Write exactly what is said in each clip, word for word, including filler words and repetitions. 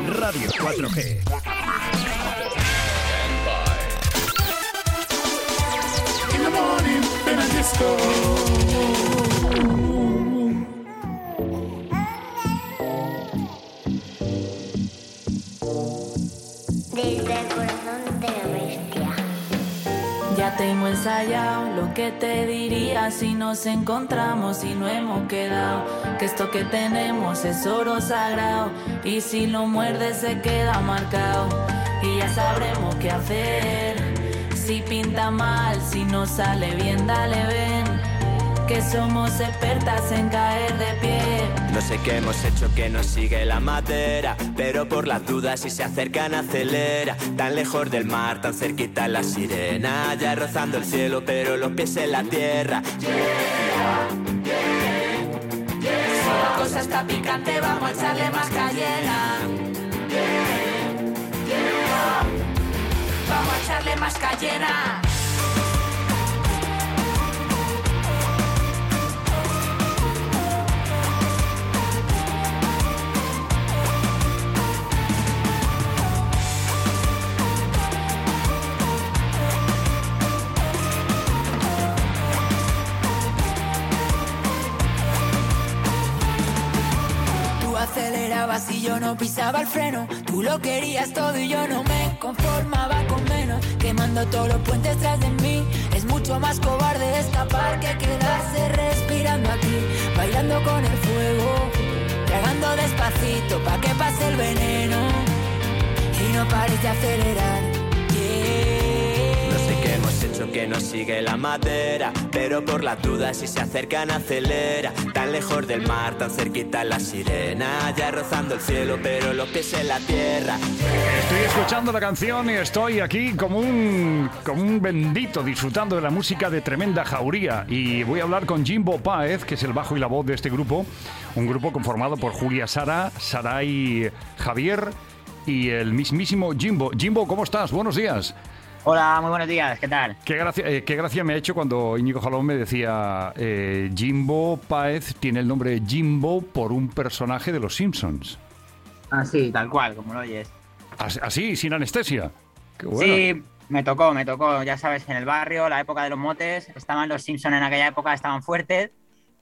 Radio cuatro G. In the morning, in a disco. Desde el corazón de la bestia. Ya tengo ensayado lo que te diría si nos encontramos y no hemos quedado. Que esto que tenemos es oro sagrado y si lo muerdes se queda marcado. Y ya sabremos qué hacer. Si pinta mal, si no sale bien, dale ven. Que somos expertas en caer de pie. No sé qué hemos hecho que nos sigue la madera, pero por las dudas si se acercan acelera. Tan lejos del mar, tan cerquita la sirena, ya rozando el cielo pero los pies en la tierra. Yeah, yeah, yeah. Si la cosa está picante vamos a echarle más cayena. Yeah, yeah. Vamos a echarle más cayena. Acelerabas y yo no pisaba el freno. Tú lo querías todo y yo no me conformaba con menos. Quemando todos los puentes tras de mí. Es mucho más cobarde escapar que quedarse respirando aquí. Bailando con el fuego, tragando despacito pa' que pase el veneno. Y no pares de acelerar. No sé qué hemos hecho que nos sigue la madera, pero por las dudas si se acercan acelera. Tan lejos del mar, tan cerquita la sirena, ya rozando el cielo pero los pies en la tierra. Estoy escuchando la canción y estoy aquí como un, como un bendito disfrutando de la música de Tremenda Jauría. Y voy a hablar con Jimbo Páez, que es el bajo y la voz de este grupo. Un grupo conformado por Julia Sara, Saray Javier y el mismísimo Jimbo. Jimbo, ¿cómo estás? Buenos días. Hola, muy buenos días, ¿qué tal? Qué gracia, eh, qué gracia me ha hecho cuando Íñigo Jalón me decía eh, Jimbo Páez tiene el nombre de Jimbo por un personaje de Los Simpsons. Ah, sí, tal cual, como lo oyes. As, así, sin anestesia. Qué bueno. Sí, me tocó, me tocó, ya sabes, en el barrio, la época de los motes, estaban Los Simpsons en aquella época, estaban fuertes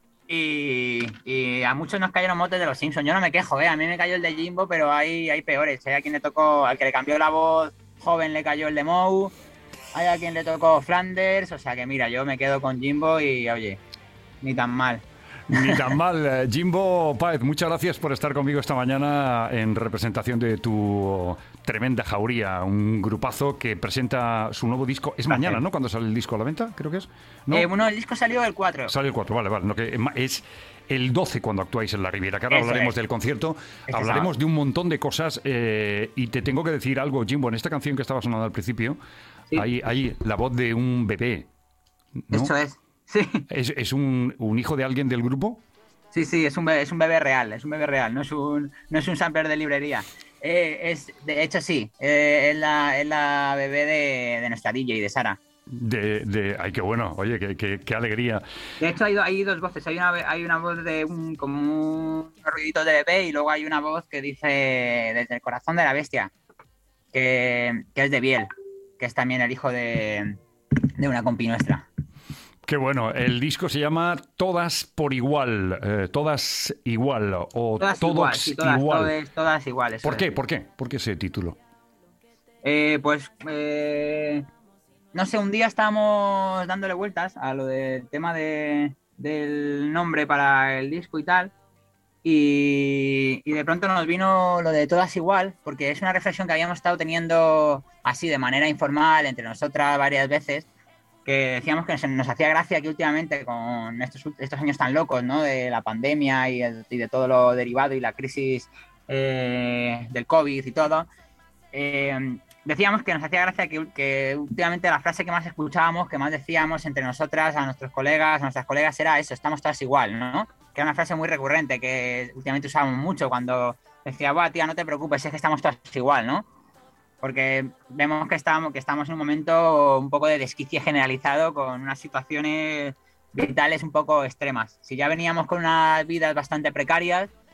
y, y a muchos nos cayeron motes de Los Simpsons. Yo no me quejo, ¿eh? A mí me cayó el de Jimbo, pero hay, hay peores. Hay a quien le tocó, al que le cambió la voz joven le cayó el de Moe, hay a quien le tocó Flanders, o sea que mira, yo me quedo con Jimbo y oye, ni tan mal. Ni tan mal. Jimbo Páez, muchas gracias por estar conmigo esta mañana en representación de tu Tremenda Jauría, un grupazo que presenta su nuevo disco. Es mañana, ¿no? Cuando sale el disco a la venta, creo que es. ¿No? Eh, bueno, el disco salió el cuatro. Sale el cuatro, vale, vale. No, que es el doce cuando actuáis en la Riviera, que ahora Eso hablaremos es. del concierto, Este hablaremos sábado. de un montón de cosas eh, y te tengo que decir algo, Jimbo, en esta canción que estaba sonando al principio, Sí. hay, hay la voz de un bebé, ¿no? Eso es, sí. ¿Es, es un, un hijo de alguien del grupo? Sí, sí, es un bebé, es un bebé real, es un bebé real, no es un, no es un sampler de librería. Eh, es, de hecho, sí, eh, es, la, es la bebé de, de nuestra D J, de Sara. De, de, ay, qué bueno, oye, qué, qué, qué alegría. De hecho, hay, hay dos voces. Hay una, hay una voz de un, como un ruidito de bebé y luego hay una voz que dice desde el corazón de la bestia, que, que es de Biel, que es también el hijo de, de una compi nuestra. Qué bueno, el disco se llama Todas por Igual, eh, Todas Igual o Todas Todos igual, sí, todas, Igual. todas, todas iguales. ¿Por qué? ¿Por qué? ¿Por qué ese título? Eh, pues, eh, no sé, un día estábamos dándole vueltas a lo del tema de, del nombre para el disco y tal, y, y de pronto nos vino lo de Todas Igual, porque es una reflexión que habíamos estado teniendo así de manera informal entre nosotras varias veces, que decíamos que nos, nos hacía gracia que últimamente con estos, estos años tan locos, ¿no? De la pandemia y, el, y de todo lo derivado y la crisis eh, del COVID y todo, eh, decíamos que nos hacía gracia que, que últimamente la frase que más escuchábamos, que más decíamos entre nosotras, a nuestros colegas, a nuestras colegas, era eso, estamos todas igual, ¿no? Que era una frase muy recurrente que últimamente usábamos mucho cuando decía, buah, tía, no te preocupes, es que estamos todas igual, ¿no? Porque vemos que estamos, que estamos en un momento un poco de desquicie generalizado con unas situaciones vitales un poco extremas. Si ya veníamos con unas vidas bastante precarias,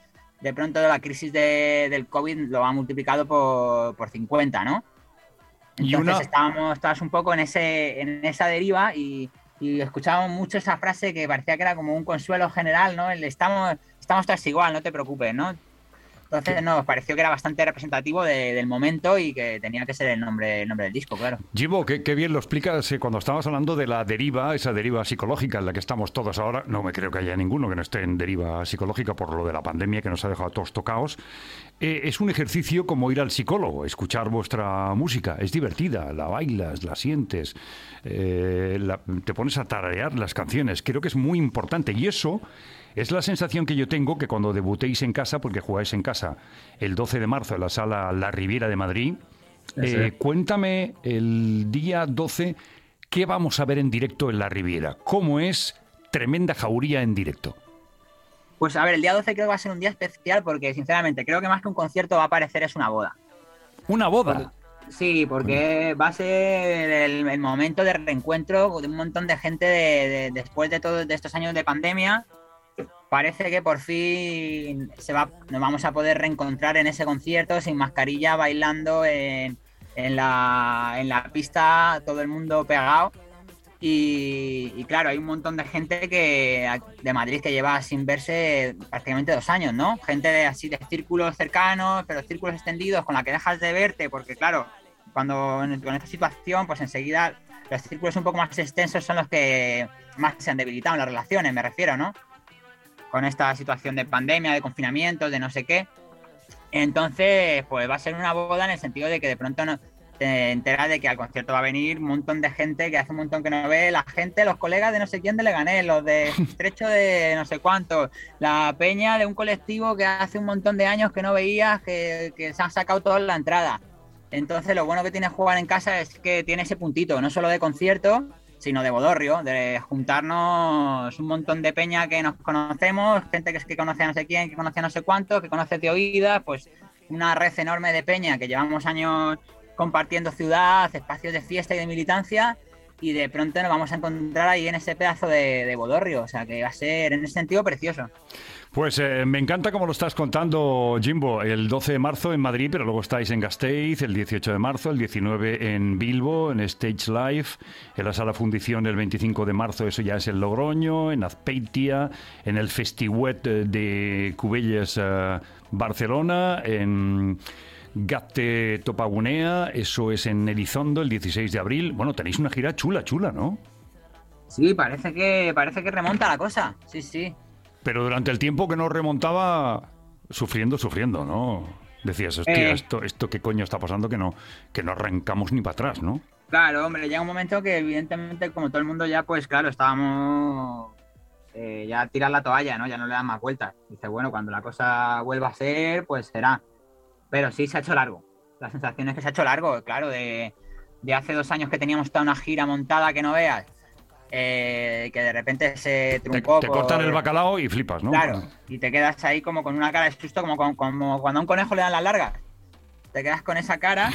de pronto la crisis de, del COVID lo ha multiplicado por, por cincuenta, ¿no? Entonces y una... estábamos todas un poco en, ese, en esa deriva y, y escuchábamos mucho esa frase que parecía que era como un consuelo general, ¿no? El estamos, estamos todas igual, no te preocupes, ¿no? Entonces nos pareció que era bastante representativo de, del momento y que tenía que ser el nombre, el nombre del disco, claro. Jimbo, qué, qué bien lo explicas eh, cuando estabas hablando de la deriva, esa deriva psicológica en la que estamos todos ahora. No me creo que haya ninguno que no esté en deriva psicológica por lo de la pandemia que nos ha dejado a todos tocados. Eh, es un ejercicio como ir al psicólogo, escuchar vuestra música. Es divertida, la bailas, la sientes, eh, la, te pones a tararear las canciones. Creo que es muy importante y eso... Es la sensación que yo tengo que cuando debutéis en casa, porque jugáis en casa el doce de marzo en la sala La Riviera de Madrid, eh, cuéntame el día doce, ¿qué vamos a ver en directo en La Riviera? ¿Cómo es Tremenda Jauría en directo? Pues a ver, el día doce creo que va a ser un día especial porque, sinceramente, creo que más que un concierto va a parecer es una boda. ¿Una boda? Sí, porque va a ser el, el momento de reencuentro de un montón de gente de, de, después de todos de estos años de pandemia. Parece que por fin se va, nos vamos a poder reencontrar en ese concierto sin mascarilla, bailando en, en, la, en la pista, todo el mundo pegado. Y, y claro, hay un montón de gente que de Madrid que lleva sin verse prácticamente dos años, ¿no? Gente de, así de círculos cercanos, pero círculos extendidos con la que dejas de verte, porque claro, cuando con esta situación, pues enseguida los círculos un poco más extensos son los que más se han debilitado en las relaciones, me refiero, ¿no? Con esta situación de pandemia, de confinamiento, de no sé qué. Entonces, pues va a ser una boda en el sentido de que de pronto no, te enteras de que al concierto va a venir un montón de gente que hace un montón que no ve, la gente, los colegas de no sé quién de Leganés, los de Estrecho de no sé cuánto, la peña de un colectivo que hace un montón de años que no veías, que, que se han sacado todos la entrada. Entonces, lo bueno que tiene jugar en casa es que tiene ese puntito, no solo de concierto, sino de bodorrio, de juntarnos un montón de peña que nos conocemos, gente que, que conoce a no sé quién, que conoce a no sé cuánto, que conoce de oídas, pues una red enorme de peña que llevamos años compartiendo ciudad, espacios de fiesta y de militancia, y de pronto nos vamos a encontrar ahí en ese pedazo de, de bodorrio, o sea que va a ser en ese sentido precioso. Pues eh, me encanta como lo estás contando, Jimbo, el doce de marzo en Madrid, pero luego estáis en Gasteiz, el dieciocho de marzo, el diecinueve en Bilbo, en Stage Live, en la Sala Fundición el veinticinco de marzo, eso ya es en Logroño, en Azpeitia, en el Festiuet de Cubelles, uh, Barcelona, en Gazte Topagunea, eso es en Elizondo el dieciséis de abril. Bueno, tenéis una gira chula, chula, ¿no? Sí, parece que, parece que remonta la cosa, sí, sí. Pero durante el tiempo que no remontaba, sufriendo, sufriendo, ¿no? Decías, hostia, eh, esto, esto qué coño está pasando que no, que no arrancamos ni para atrás, ¿no? Claro, hombre, llega un momento que evidentemente, como todo el mundo ya, pues claro, estábamos eh, ya a tirar la toalla, ¿no? Ya no le dan más vueltas. Dice, bueno, cuando la cosa vuelva a ser, pues será. Pero sí se ha hecho largo. La sensación es que se ha hecho largo, claro, de, de hace dos años que teníamos toda una gira montada que no veas. Eh, que de repente se truncó. Te, te cortan por... el bacalao y flipas, ¿no? Claro, y te quedas ahí como con una cara de susto, como, como, como cuando a un conejo le dan las largas. Te quedas con esa cara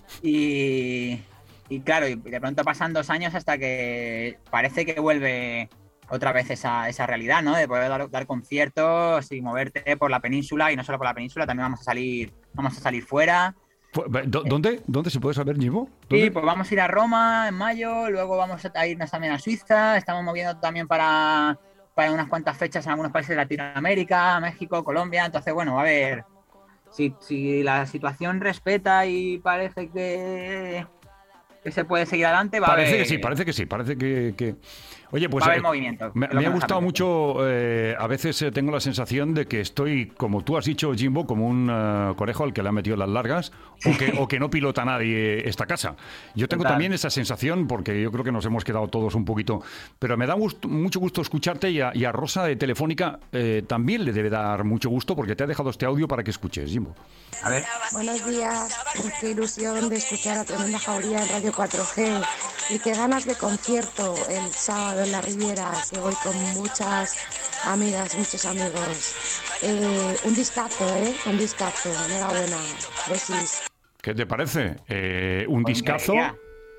y, y claro, y de pronto pasan dos años hasta que parece que vuelve otra vez esa, esa realidad, ¿no? De poder dar, dar conciertos y moverte por la península, y no solo por la península, también vamos a salir, vamos a salir fuera. ¿Dónde? ¿Dónde se puede saber, Jimbo? ¿Dónde? Sí, pues vamos a ir a Roma en mayo, luego vamos a irnos también a Suiza, estamos moviendo también para, para unas cuantas fechas en algunos países de Latinoamérica, México, Colombia, entonces bueno, a ver, si, si la situación respeta y parece que, que se puede seguir adelante, va parece a haber... que sí, parece que sí, parece que... que... Oye, pues va a haber eh, movimiento. Me, me ha gustado mucho, eh, a veces eh, tengo la sensación de que estoy, como tú has dicho, Jimbo, como un uh, conejo al que le han metido las largas, o que, o que no pilota nadie esta casa. Yo tengo Total. también esa sensación, porque yo creo que nos hemos quedado todos un poquito, pero me da gusto, mucho gusto escucharte, y a, y a Rosa de Telefónica eh, también le debe dar mucho gusto, porque te ha dejado este audio para que escuches, Jimbo. A ver. Buenos días, qué ilusión de escuchar a Tremenda Jauría en Radio cuatro G, y qué ganas de concierto el sábado en La Riviera, que voy con muchas amigas, muchos amigos. Eh, un discazo, ¿eh? Un discazo. Enhorabuena. Besis. ¿Qué te parece? Eh, un Con discazo. alegría.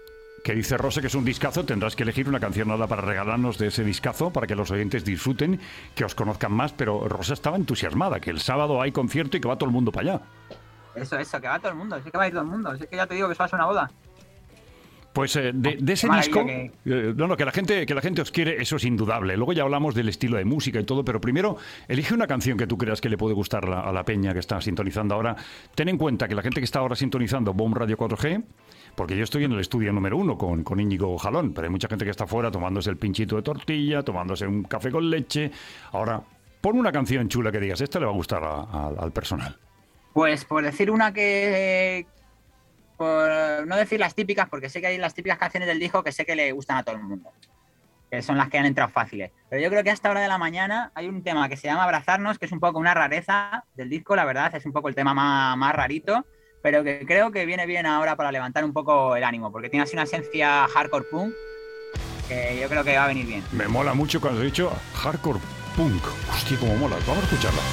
que dice Rosa que es un discazo. Tendrás que elegir una canción ahora para regalarnos de ese discazo, para que los oyentes disfruten, que os conozcan más. Pero Rosa estaba entusiasmada, que el sábado hay concierto y que va todo el mundo para allá. Eso, eso, que va todo el mundo, sí que va a ir todo el mundo. Es que ya te digo que eso va a ser una boda. Pues eh, de, de ese disco, que... Eh, no, no, que la gente, que la gente os quiere, eso es indudable. Luego ya hablamos del estilo de música y todo, pero primero elige una canción que tú creas que le puede gustar a, a la peña que está sintonizando ahora. Ten en cuenta que la gente que está ahora sintonizando Boom Radio cuatro G, porque yo estoy en el estudio número uno con, con Íñigo Jalón, pero hay mucha gente que está fuera tomándose el pinchito de tortilla, tomándose un café con leche. Ahora, pon una canción chula que digas, esta le va a gustar a, a, al personal. Pues por decir una que... Por no decir las típicas, porque sé que hay las típicas canciones del disco que sé que le gustan a todo el mundo, que son las que han entrado fáciles. Pero yo creo que a esta hora de la mañana hay un tema que se llama Abrazarnos, que es un poco una rareza del disco, la verdad, es un poco el tema más, más rarito, pero que creo que viene bien ahora para levantar un poco el ánimo, porque tiene así una esencia hardcore punk que yo creo que va a venir bien. Me mola mucho cuando he dicho hardcore punk. Hostia, cómo mola. Vamos a escucharla.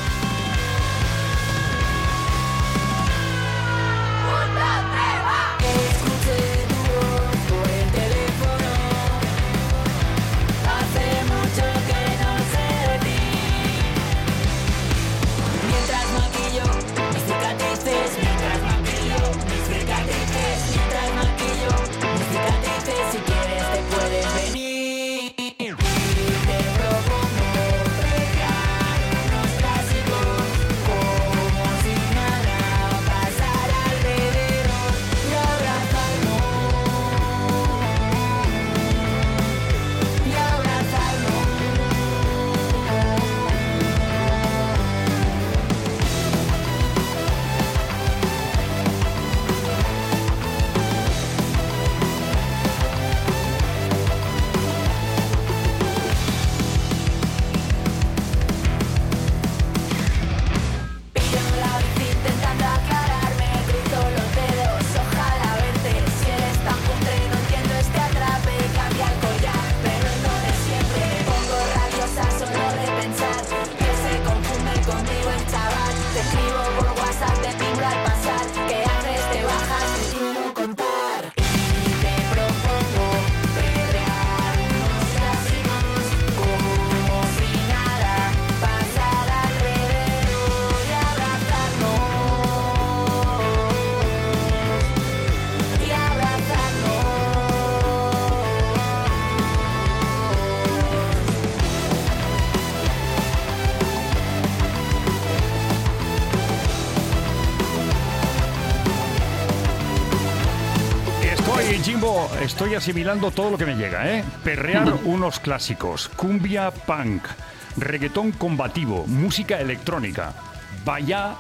Jimbo, estoy asimilando todo lo que me llega, ¿eh? Perrear unos clásicos, cumbia punk, reggaetón combativo, música electrónica. Vaya...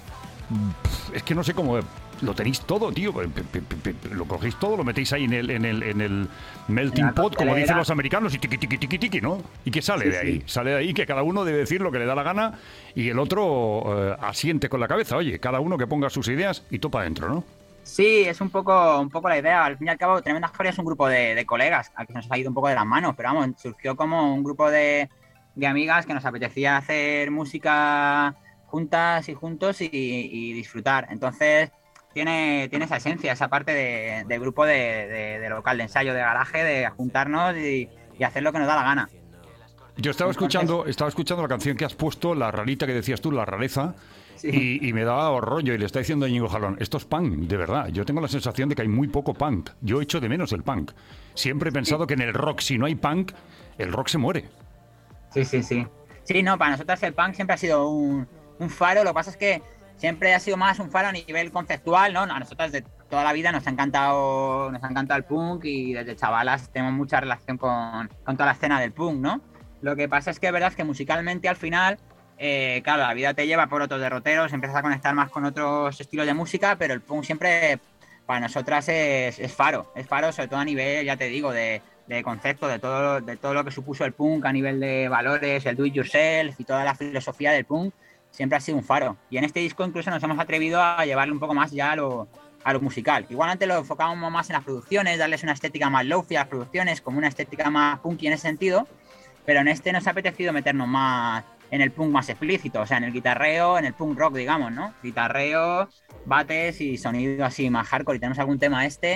Es que no sé cómo... Lo tenéis todo, tío. Lo cogéis todo, lo metéis ahí en el, en el, en el melting pot, como dicen los americanos, y tiqui, tiqui, tiqui, tiqui, ¿no? ¿Y qué sale sí, de ahí? Sí. Sale de ahí que cada uno debe decir lo que le da la gana y el otro eh, asiente con la cabeza. Oye, cada uno que ponga sus ideas y topa adentro, ¿no? Sí, es un poco, un poco la idea. Al fin y al cabo, Tremenda Jauría es un grupo de, de colegas a que nos ha ido un poco de las manos, pero vamos, surgió como un grupo de, de amigas que nos apetecía hacer música juntas y juntos y, y disfrutar. Entonces, tiene, tiene esa esencia, esa parte de, de grupo de, de, de local, de ensayo, de garaje, de juntarnos y, y hacer lo que nos da la gana. Yo estaba Entonces, escuchando, estaba escuchando la canción que has puesto, la rarita que decías tú, la rareza. Sí. Y, y me daba rollo y le está diciendo a Íñigo Jalón, esto es punk, de verdad. Yo tengo la sensación de que hay muy poco punk. Yo echo de menos el punk. Siempre he pensado sí. que en el rock, si no hay punk, el rock se muere. Sí, sí, sí. Sí, no, para nosotros el punk siempre ha sido un, un faro. Lo que pasa es que siempre ha sido más un faro a nivel conceptual, ¿no? A nosotros de toda la vida nos ha encantado, nos ha encantado el punk y desde chavalas tenemos mucha relación con, con toda la escena del punk, ¿no? Lo que pasa es que es verdad que musicalmente al final... Eh, claro, la vida te lleva por otros derroteros, empiezas a conectar más con otros estilos de música, pero el punk siempre para nosotras es, es faro, es faro sobre todo a nivel, ya te digo, de, de concepto, de todo, de todo lo que supuso el punk a nivel de valores, el do it yourself y toda la filosofía del punk, siempre ha sido un faro. Y en este disco incluso nos hemos atrevido a llevarle un poco más ya a lo, a lo musical. Igual antes lo enfocábamos más en las producciones, darles una estética más lofi a las producciones, como una estética más punky en ese sentido, pero en este nos ha apetecido meternos más en el punk más explícito, o sea, en el guitarreo, en el punk rock, digamos, ¿no? Guitarreo, bates y sonido así más hardcore. Y tenemos algún tema este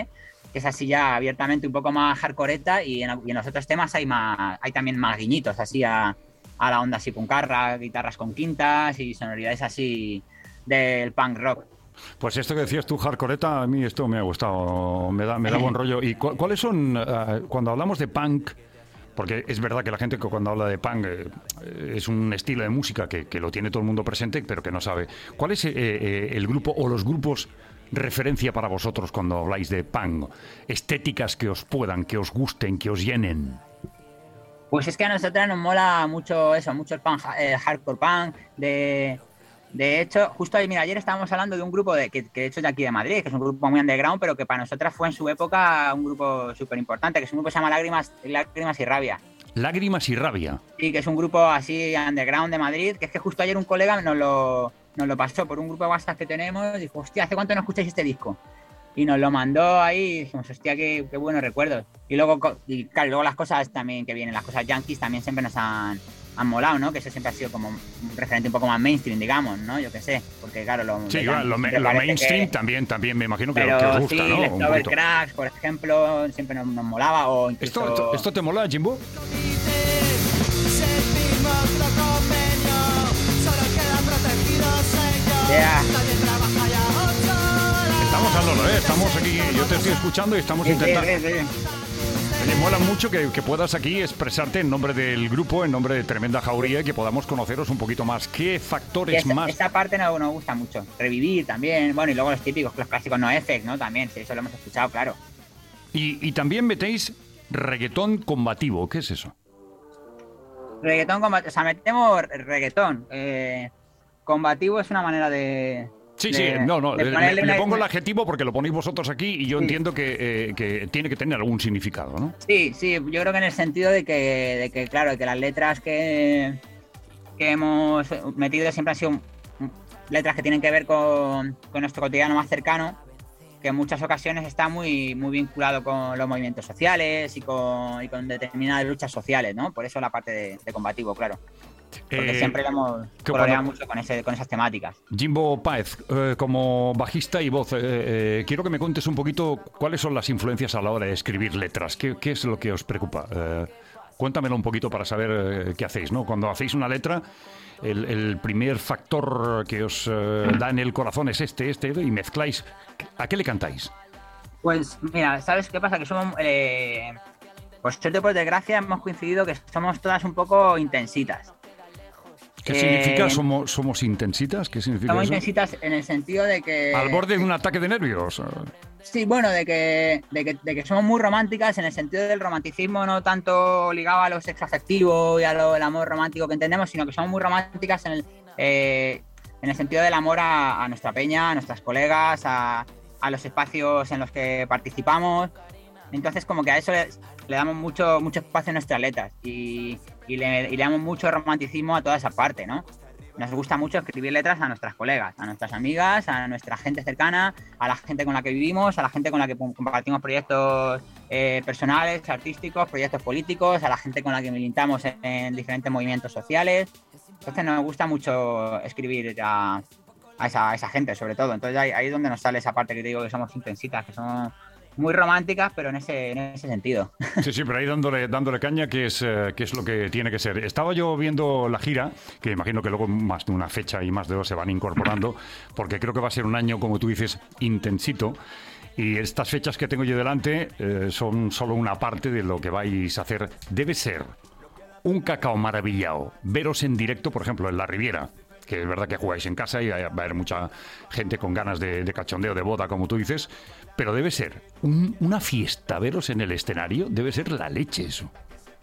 que es así ya abiertamente un poco más hardcoreta, y en, y en los otros temas hay más, hay también más guiñitos así a, a la onda así puncarra, guitarras con quintas y sonoridades así del punk rock. Pues esto que decías tú, hardcoreta, a mí esto me ha gustado, me da, me da buen rollo. ¿Y cu cuáles son, uh, cuando hablamos de punk, porque es verdad que la gente que cuando habla de punk eh, es un estilo de música que, que lo tiene todo el mundo presente, pero que no sabe, ¿cuál es eh, eh, el grupo o los grupos referencia para vosotros cuando habláis de punk? Estéticas que os puedan, que os gusten, que os llenen. Pues es que a nosotros nos mola mucho eso, mucho el punk, el hardcore punk. De, de hecho, justo ahí, mira, ayer estábamos hablando de un grupo de, que, que de hecho es de aquí de Madrid, que es un grupo muy underground, pero que para nosotras fue en su época un grupo súper importante, que es un grupo que se llama Lágrimas, Lágrimas y Rabia. Lágrimas y Rabia. Sí, que es un grupo así underground de Madrid, que es que justo ayer un colega nos lo, nos lo pasó por un grupo de WhatsApp que tenemos, y dijo, hostia, ¿hace cuánto no escucháis este disco? Y nos lo mandó ahí y dijimos, hostia, qué, qué buenos recuerdos. Y luego, y claro, luego las cosas también que vienen, las cosas yankees también siempre nos han, han molado, ¿no? Que eso siempre ha sido como un referente un poco más mainstream, digamos, ¿no? Yo qué sé, porque claro, lo, sí, claro, lo, me, lo mainstream que, también, también me imagino que, pero que os gusta, sí, ¿no? Leftover Cracks, por ejemplo, siempre nos, nos molaba. O incluso... ¿Esto, esto, ¿Esto te mola, Jimbo? Yeah. Estamos hablando, ¿eh? Estamos aquí, yo te estoy escuchando y estamos sí, intentando... Sí, sí, sí. Me mola mucho que, que puedas aquí expresarte en nombre del grupo, en nombre de Tremenda Jauría, y que podamos conoceros un poquito más. ¿Qué factores esa, más? Esa parte nos, nos gusta mucho. Revivir también, bueno, y luego los típicos, los clásicos No Effect, ¿no? También, sí, eso lo hemos escuchado, claro. Y, y también metéis reggaetón combativo, ¿qué es eso? Reggaetón combativo, o sea, metemos reggaetón. Eh, combativo es una manera de... Sí, de, sí, no, no, le, le una... pongo el adjetivo porque lo ponéis vosotros aquí y yo sí. entiendo que, eh, que tiene que tener algún significado, ¿no? Sí, sí, yo creo que en el sentido de que, de que claro, de que las letras que, que hemos metido siempre han sido letras que tienen que ver con, con nuestro cotidiano más cercano, que en muchas ocasiones está muy, muy vinculado con los movimientos sociales y con, y con determinadas luchas sociales, ¿no? Por eso la parte de, de combativo, claro. Porque eh, siempre lo hemos colaborado mucho con, ese, con esas temáticas. Jimbo Páez, eh, como bajista y voz, eh, eh, quiero que me cuentes un poquito cuáles son las influencias a la hora de escribir letras. ¿Qué, qué es lo que os preocupa? Eh, cuéntamelo un poquito para saber eh, qué hacéis, ¿no? Cuando hacéis una letra, el, el primer factor que os eh, da en el corazón es este, este, y mezcláis. ¿A qué le cantáis? Pues mira, ¿sabes qué pasa? Que somos... Eh, por suerte, por desgracia, hemos coincidido que somos todas un poco intensitas. ¿Qué eh, significa somos, somos intensitas? ¿Qué significa somos eso? Intensitas en el sentido de que... ¿Al borde de un ataque de nervios? Sí, bueno, de que, de que, de que somos muy románticas en el sentido del romanticismo, no tanto ligado a lo sexoafectivo y a lo, el amor romántico que entendemos, sino que somos muy románticas en el, eh, en el sentido del amor a, a nuestra peña, a nuestras colegas, a, a los espacios en los que participamos. Entonces, como que a eso le, le damos mucho, mucho espacio en nuestras letras y, y, le, y le damos mucho romanticismo a toda esa parte, ¿no? Nos gusta mucho escribir letras a nuestras colegas, a nuestras amigas, a nuestra gente cercana, a la gente con la que vivimos, a la gente con la que compartimos proyectos eh, personales, artísticos, proyectos políticos, a la gente con la que militamos en, en diferentes movimientos sociales. Entonces nos gusta mucho escribir a, a, esa, a esa gente, sobre todo. Entonces ahí, ahí es donde nos sale esa parte que te digo que somos intensitas, que somos... muy románticas, pero en ese, en ese sentido. Sí, sí, pero ahí dándole, dándole caña, que es, eh, que es lo que tiene que ser. Estaba yo viendo la gira, que imagino que luego más de una fecha y más de dos se van incorporando, porque creo que va a ser un año, como tú dices, intensito. Y estas fechas que tengo yo delante eh, son solo una parte de lo que vais a hacer. Debe ser un cacao maravillado veros en directo, por ejemplo, en La Riviera, que es verdad que jugáis en casa y va a haber mucha gente con ganas de, de cachondeo, de boda, como tú dices, pero debe ser un, una fiesta veros en el escenario, debe ser la leche eso.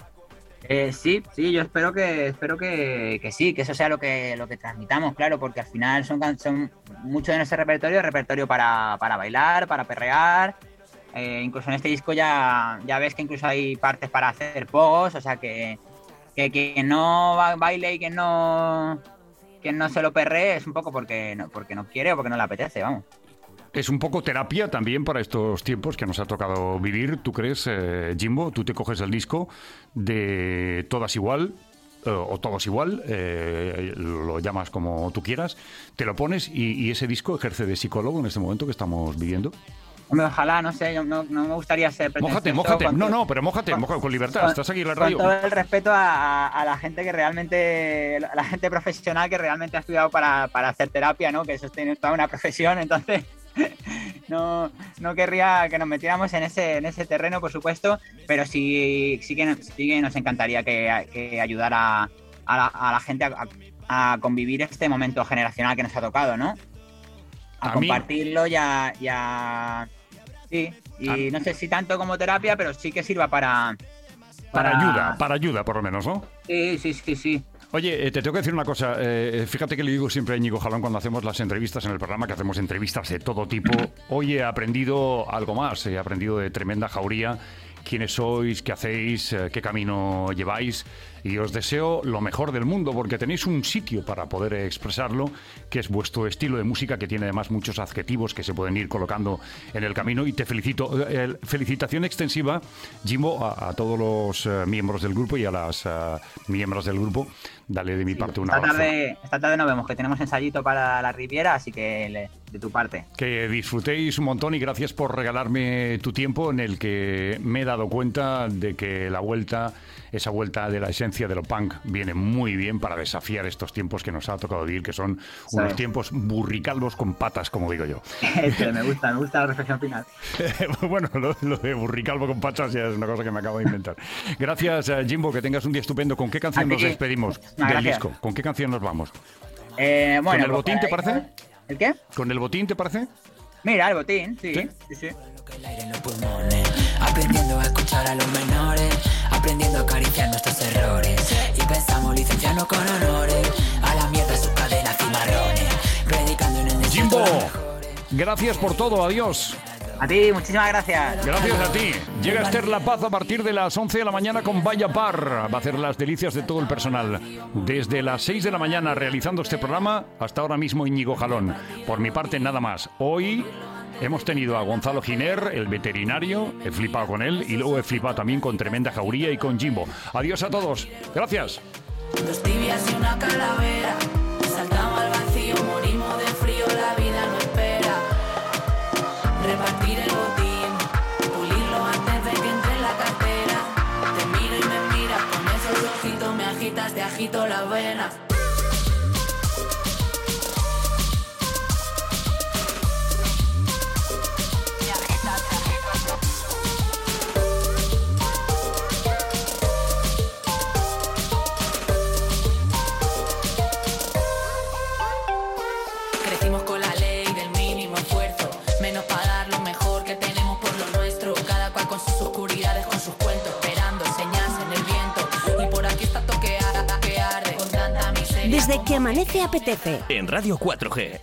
Eh, sí, sí, yo espero que espero que, que sí, que eso sea lo que lo que transmitamos, claro, porque al final son, son mucho de nuestro repertorio, repertorio para, para bailar, para perrear. Eh, incluso en este disco ya, ya ves que incluso hay partes para hacer pogos, o sea que, que quien no baile y quien no... quien no se lo perree es un poco porque no, porque no quiere o porque no le apetece, vamos. Es un poco terapia también para estos tiempos que nos ha tocado vivir, ¿tú crees, eh, Jimbo? Tú te coges el disco de Todas Igual, eh, o Todos Igual, eh, lo llamas como tú quieras, te lo pones y, y ese disco ejerce de psicólogo en este momento que estamos viviendo. Hombre, ojalá, no sé, yo no, no me gustaría ser Mójate, mójate. No, todo, no, pero mójate, con, mójate con libertad. Con, Estás aquí en la radio. Con todo el respeto a, a la gente que realmente, a la gente profesional que realmente ha estudiado para, para hacer terapia, ¿no? Que eso tiene toda una profesión, entonces no, no querría que nos metiéramos en ese, en ese terreno, por supuesto, pero sí, sí, que, sí que nos encantaría que, que ayudara a, a, la, a la gente a, a convivir este momento generacional que nos ha tocado, ¿no? A, a compartirlo y a, y a... Sí, y ah. no sé si tanto como terapia, pero sí que sirva para, para... Para ayuda, para ayuda por lo menos, ¿no? Sí, sí, sí, sí. Oye, eh, te tengo que decir una cosa. Eh, fíjate que le digo siempre a Íñigo Jalón cuando hacemos las entrevistas en el programa, que hacemos entrevistas de todo tipo. Hoy he aprendido algo más. He aprendido de Tremenda Jauría. Quiénes sois, qué hacéis, eh, qué camino lleváis. Y os deseo lo mejor del mundo, porque tenéis un sitio para poder expresarlo, que es vuestro estilo de música, que tiene además muchos adjetivos que se pueden ir colocando en el camino. Y te felicito. Eh, felicitación extensiva, Jimbo, a, a todos los eh, miembros del grupo y a las uh, miembros del grupo. Dale de mi sí, parte una esta tarde, esta tarde nos vemos, que tenemos ensayito para la Riviera, así que le, de tu parte. Que disfrutéis un montón y gracias por regalarme tu tiempo, en el que me he dado cuenta de que la vuelta, esa vuelta de la esencia de lo punk, viene muy bien para desafiar estos tiempos que nos ha tocado vivir, que son sí. unos tiempos burricalvos con patas, como digo yo. me gusta, me gusta la reflexión final. Bueno, lo, lo de burricalvo con patas ya es una cosa que me acabo de inventar. Gracias, Jimbo, que tengas un día estupendo. ¿Con qué canción nos despedimos? No, del gracias. disco. ¿Con qué canción nos vamos? Eh, bueno, ¿Con el botín, te parece? ¿El qué? ¿Con el botín, te parece? Mira, el botín, sí. Sí, sí, sí. Aprendiendo a escuchar a los menores, aprendiendo a acariciar nuestros errores. Y pensamos licenciarnos con honores, a la mierda sus cadenas y marrones. Predicando en el Jimbo, gracias por todo, adiós. A ti, muchísimas gracias. Gracias a ti. Llega Esther La Paz a partir de las once de la mañana con Vaya Par. Va a hacer las delicias de todo el personal. Desde las seis de la mañana realizando este programa, hasta ahora mismo Íñigo Jalón. Por mi parte, nada más. Hoy hemos tenido a Gonzalo Giner, el veterinario. He flipado con él y luego he flipado también con Tremenda Jauría y con Jimbo. Adiós a todos. Gracias. Dos tibias y una calavera. Saltamos al vacío, morimos de frío, la vida no espera. Repartir el botín, pulirlo antes de que entre en la cartera. Te miro y me miras con esos ojitos, me agitas, te agito las venas. Crecimos con la ley del mínimo esfuerzo, menos para dar lo mejor que tenemos por lo nuestro. Cada cual con sus oscuridades, con sus cuentos, esperando señas en el viento. Y por aquí está toqueada, que arde con tanta miseria. Desde que amanece apetece. En Radio cuatro G.